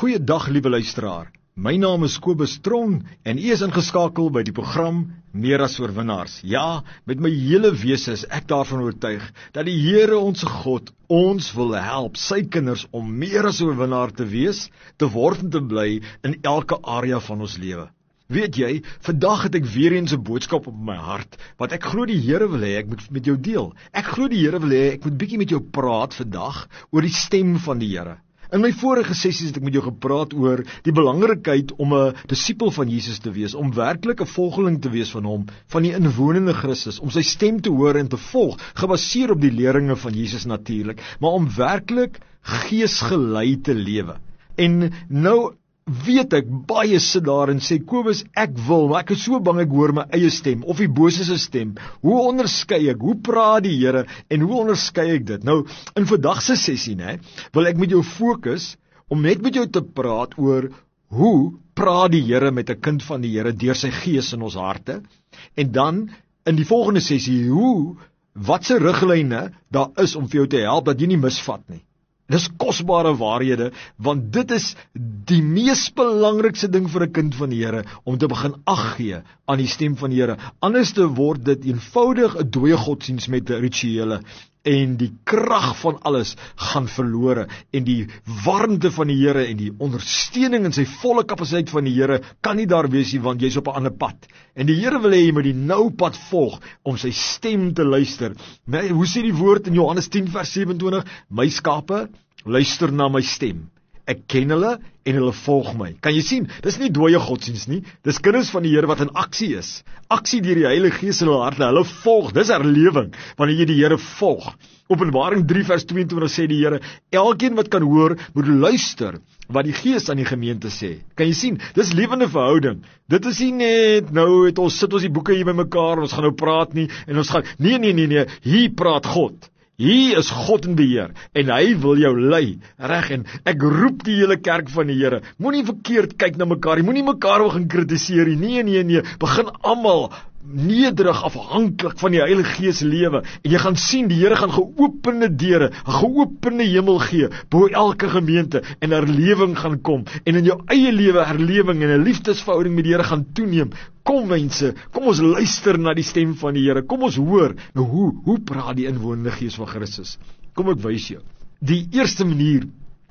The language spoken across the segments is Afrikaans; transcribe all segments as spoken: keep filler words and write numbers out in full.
Goeiedag, liewe luisteraar. My naam is Kobus Tron en u is ingeskakel by die program Meer as Oorwinnaars. Ja, met my hele wese is ek daarvan oortuig dat die Here ons God ons wil help, sy kinders, om meer as oorwinnaar te wees, te word en te bly in elke area van ons lewe. Weet jy, vandag het ek weer eens 'n boodskap op my hart, wat ek glo die Here wil hê ek moet met jou deel. Ek glo die Here wil hê ek moet bietjie met jou praat vandag oor die stem van die Here. In my vorige sessies het ek met jou gepraat oor die belangrikheid om 'n disipel van Jesus te wees, om werklik 'n volgeling te wees van hom, van die inwonende Christus, om sy stem te hoor en te volg, gebaseer op die leringe van Jesus natuurlik, maar om werklik geesgelei te lewe. En nou weet ek, baie sit daar en sê, Kobus, ek wil, maar ek is so bang ek hoor my eie stem, of die bose se stem. Hoe onderskei ek, hoe praat die Here, en hoe onderskei ek dit? Nou, in vandag se sessie, ne, wil ek met jou fokus, om net met jou te praat oor, hoe praat die Here met 'n kind van die Here, deur sy gees in ons harte, en dan, in die volgende sessie, hoe, wat se riglyne daar is, om vir jou te help, dat jy nie misvat nie. Dis kosbare waarhede, want dit is die mees belangrikste ding vir 'n kind van die Here, om te begin ag gee aan die stem van die Here. Anders te word dit eenvoudig 'n dooie godsdiens met rituele, en die krag van alles gaan verlore, en die warmte van die Here, en die ondersteuning in sy volle kapasiteit van die Here, kan nie daar wees nie, want jy's op 'n ander pad. En die Here wil hê jy moet die nou pad volg, om sy stem te luister. Nee, hoe sê die woord in Johannes tien vers sewe en twintig? My skape luister na my stem. Ek ken hulle en hulle volg my. Kan jy sien? Dis nie dooie godsdiens nie. Dis kinders van die Here wat in aksie is. Aksie deur die Heilige Gees in hulle harte. Hulle volg. Dis herlewing wanneer jy die Here volg. Openbaring drie vers twee en twintig sê die Here, elkeen wat kan hoor, moet luister wat die Gees aan die gemeente sê. Kan jy sien? Dis lewende verhouding. Dit is nie net, nou het ons sit ons die boeke hier by mekaar, ons gaan nou praat nie, en ons gaan, nee, nee, nee, nee, hier praat God. Hier is God in beheer, en hy wil jou lei, reg, en ek roep die hele kerk van die Here, moenie verkeerd kyk na mekaar, jy moenie mekaar wil gaan kritiseer, nee, nee, nee, begin almal nederig, afhanklik van die Heilige Gees lewe, en jy gaan sien, die Here gaan geopende deure, 'n geopende hemel gee, bo elke gemeente, en herlewing gaan kom, en in jou eie lewe herlewing, en 'n liefdesverhouding met die Here gaan toeneem. Kom mense, kom ons luister na die stem van die Here, kom ons hoor, nou hoe, hoe praat die inwonende Gees van Christus? Kom ek wys jou. Die eerste manier,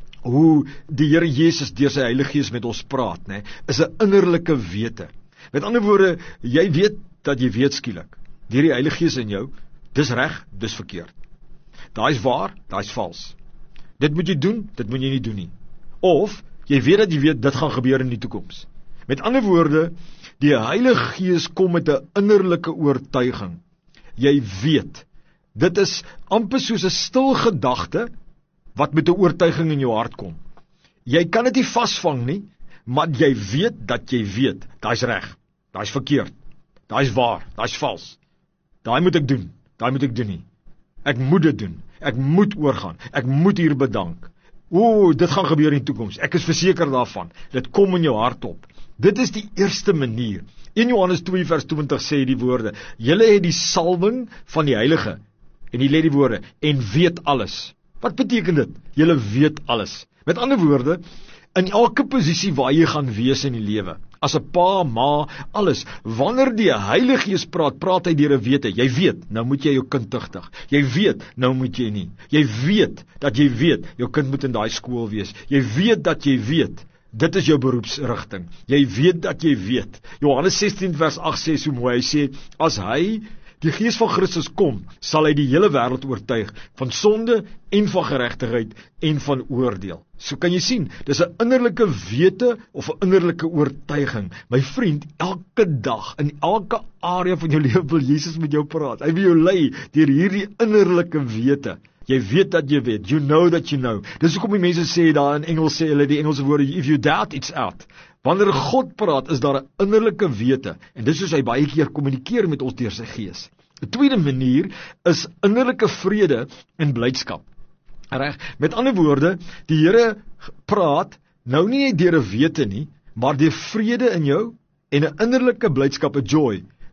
hoe die Here Jesus deur sy Heilige Gees met ons praat, né, is 'n innerlike wete. Met ander woorde, jy weet dat jy weet skielik, deur die Heilige Gees in jou, dis reg, dis verkeerd. Daai is waar, daai is vals. Dit moet jy doen, dit moet jy nie doen nie. Of, jy weet dat jy weet, dit gaan gebeur in die toekoms. Met ander woorde, die Heilige Gees kom met 'n innerlike oortuiging. Jy weet, dit is amper soos 'n stil gedagte, wat met 'n oortuiging in jou hart kom. Jy kan dit nie vasvang nie, maar jy weet dat jy weet, daai is reg, daai is verkeerd, daai is waar, daai is vals. Daai moet ek doen, daai moet ek doen nie. Ek moet dit doen, ek moet oorgaan, ek moet hier bedank. O, dit gaan gebeur in die toekoms, ek is verseker daarvan, dit kom in jou hart op. Dit is die eerste manier. In Johannes twee vers twintig sê die woorde, julle het die salwing van die Heilige, en die lê die woorde, en weet alles. Wat beteken dit? Julle weet alles. Met ander woorde, in elke posisie waar jy gaan wees in die lewe, as 'n pa, ma, alles, wanneer die Heilige Gees praat, praat hy deur 'n wete. Jy weet, nou moet jy jou kind tugtig. Jy weet, nou moet jy nie. Jy weet dat jy weet, jou kind moet in daai skool wees. Jy weet dat jy weet, dit is jou beroepsrigting. Jy weet dat jy weet. Johannes sestien vers agt sê so mooi, hy sê, as hy, die Gees van Christus kom, sal hy die hele wêreld oortuig van sonde en van geregtigheid en van oordeel. So kan jy sien, dis 'n innerlike wete of 'n innerlike oortuiging. My vriend, elke dag, in elke area van jou lewe wil Jesus met jou praat. Hy wil jou lei deur hierdie innerlike wete. Jy weet dat jy weet, you know that you know. Dis hoekom die mense sê daar in Engels, sê hulle die Engelse woorde, if you doubt, it's out. Wanneer God praat, is daar 'n innerlike wete, en dis soos hy baie keer kommunikeer met ons deur sy Gees. 'n Tweede manier is innerlike vrede en blydskap. Reg? Met ander woorde, die Here praat nou nie deur 'n wete nie, maar deur vrede in jou en 'n innerlike blydskap, 'n joy,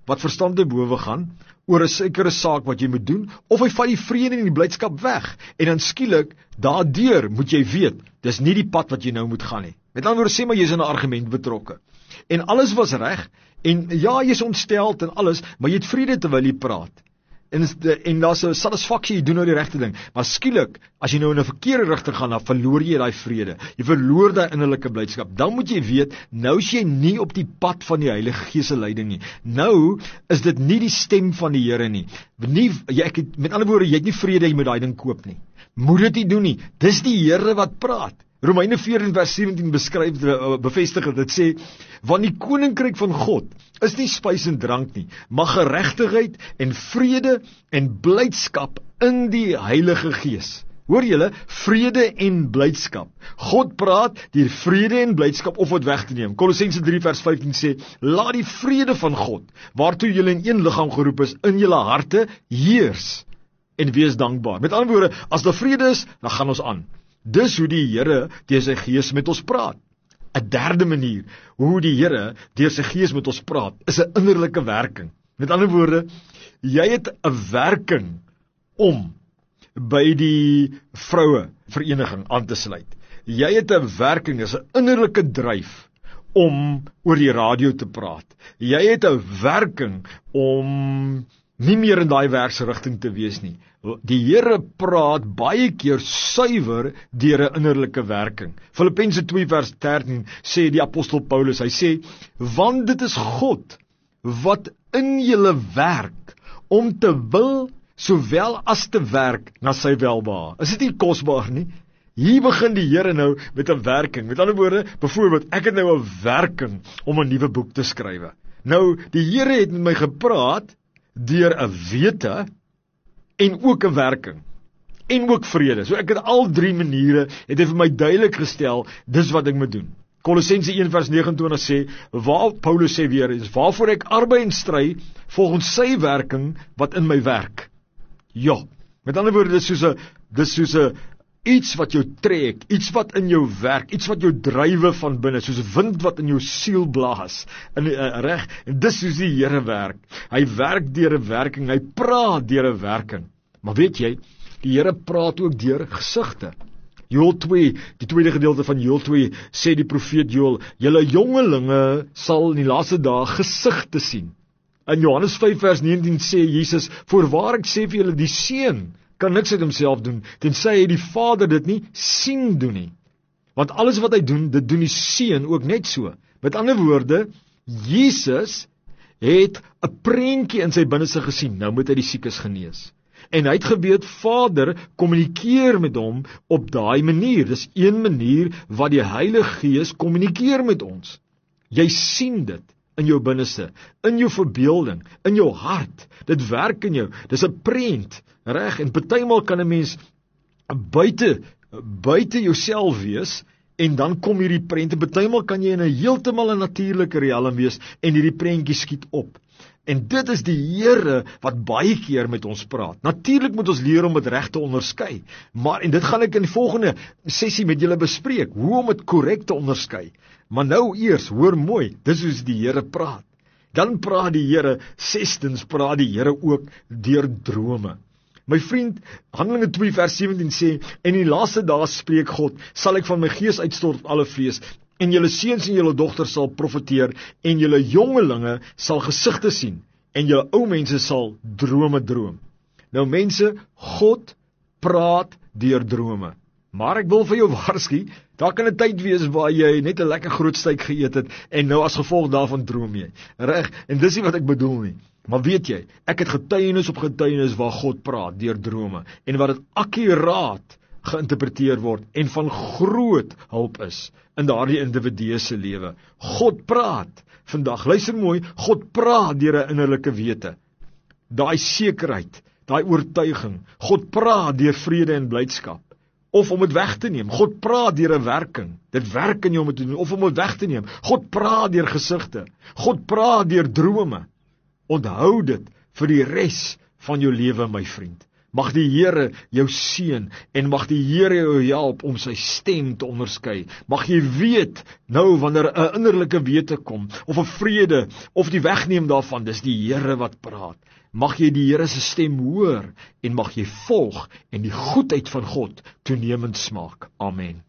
wat verstand te bowe gaan, oor 'n sekere saak wat jy moet doen, of hy vat die vrede en die blydskap weg, en dan skielik, daardeur moet jy weet, dis nie die pad wat jy nou moet gaan nie. Met ander woorde, sê maar jy is in 'n argument betrokke, en alles was reg, en ja, jy is ontsteld en alles, maar jy het vrede terwyl jy praat, en, en daar's 'n satisfaksie, jy doen nou die regte ding, maar skielik, as jy nou in 'n verkeerde rigting gaan, dan verloor jy daai vrede, jy verloor daai innerlike blydskap, dan moet jy weet, nou is jy nie op die pad van die Heilige Gees se leiding nie, nou is dit nie die stem van die Here nie, nie jy, ek het, met ander woorde, jy het nie vrede, jy moet daai ding koop nie, moet dit nie doen nie, dis die Here wat praat. Romeine veertien vers sewentien beskryf, bevestig het, dit sê, want die koninkryk van God is nie spys en drank nie, maar geregtigheid en vrede en blydskap in die Heilige Gees. Hoor julle, vrede en blydskap. God praat deur vrede en blydskap of wat weg te neem. Kolossense drie vers vyftien sê, laat die vrede van God, waartoe julle in een liggaam geroep is, in julle harte heers en wees dankbaar. Met ander woorde, as daar vrede is, dan gaan ons aan. Dis hoe die Here deur sy Gees met ons praat. 'n Derde manier hoe die Here deur sy Gees met ons praat, is 'n innerlike werking. Met ander woorde, jy het 'n werking om by die vroue vereniging aan te sluit. Jy het 'n werking, is 'n innerlike dryf om oor die radio te praat. Jy het 'n werking om nie meer in daai werksrigting te wees nie. Die Here praat baie keer suiwer deur 'n innerlike werking. Filippense twee vers dertien sê die apostel Paulus, hy sê, want dit is God wat in julle werk om te wil sowel as te werk na sy welbehae. Is dit nie kosbaar nie? Hier begin die Here nou met 'n werking. Met ander woorde, byvoorbeeld, ek het nou 'n werking om 'n nuwe boek te skryf. Nou, die Here het met my gepraat deur 'n wete en ook 'n werking, en ook vrede. So ek het al drie maniere, het hy vir my duidelik gestel, dis wat ek moet doen. Kolossense een vers negenentwintig sê, waar Paulus sê weer, is waarvoor ek arbei en stry, volgens sy werking, wat in my werk. Ja, met ander woorde, dis soos 'n, dis soos 'n, iets wat jou trek, iets wat in jou werk, iets wat jou drywe van binne, soos 'n wind wat in jou siel blaas, in uh, reg, en dis soos die Here werk. Hy werk deur 'n werking, hy praat deur 'n werking. Maar weet jy, die Here praat ook deur gesigte. Joël twee, die tweede gedeelte van Joël twee, sê die profeet Joël, julle jongelinge sal in die laaste dae gesigte sien. In Johannes vyf vers negentien sê Jesus, voorwaar ek sê vir julle, die seun kan niks uit homself doen, tensy hy die Vader dit nie sien doen nie. Want alles wat hy doen, dit doen die seun ook net so. Met ander woorde, Jesus het 'n prentjie in sy binneste gesien, nou moet hy die siekes genees. En hy het geweet, Vader kommunikeer met hom op daai manier. Dis een manier wat die Heilige Gees kommunikeer met ons. Jy sien dit in jou binneste, in jou verbeelding, in jou hart. Dit werk in jou. Dis 'n prent, reg? En partymal kan 'n mens buite buite jouself wees en dan kom hierdie prente. Partymal kan jy in 'n heeltemal 'n natuurlike riekelm wees en hierdie prentjie skiet op. En dit is die Here wat baie keer met ons praat. Natuurlik moet ons leer om dit reg te onderskei. Maar en dit gaan ek in die volgende sessie met julle bespreek, hoe om dit korrek te onderskei. Maar nou eers, hoor mooi, dis hoe die Here praat. Dan praat die Here, sestens praat die Here ook deur drome. My vriend, Handelinge twee vers sewentien sê, en in die laaste dae spreek God, sal ek van my gees uitstort op alle vlees, en julle seuns en julle dogters sal profeteer, en julle jongelinge sal gesigte sien, en julle ou mense sal drome droom. Nou mense, God praat deur drome. Maar ek wil vir jou waarsku, daar kan 'n tyd wees waar jy net 'n lekker groot styk geëet het, en nou as gevolg daarvan droom jy. Reg, en dis nie wat ek bedoel nie. Maar weet jy, ek het getuienis op getuienis waar God praat deur drome, en wat dit akkuraat geïnterpreteer word, en van groot hulp is in daardie individue se lewe. God praat vandag, luister mooi, God praat deur 'n innerlike wete. Daai sekerheid, daai oortuiging, God praat deur vrede en blydskap. Of om dit weg te neem, God praat deur 'n werking, dit werk in jou om dit te doen, of om dit weg te neem, God praat deur gesigte, God praat deur drome. Onthou dit vir die res van jou lewe, my vriend. Mag die Here jou seën en mag die Here jou help om sy stem te onderskei. Mag jy weet nou wanneer 'n innerlike wete kom of 'n vrede of die wegneem daarvan, dis die Here wat praat. Mag jy die Here se stem hoor en mag jy volg en die goedheid van God toenemend smaak. Amen.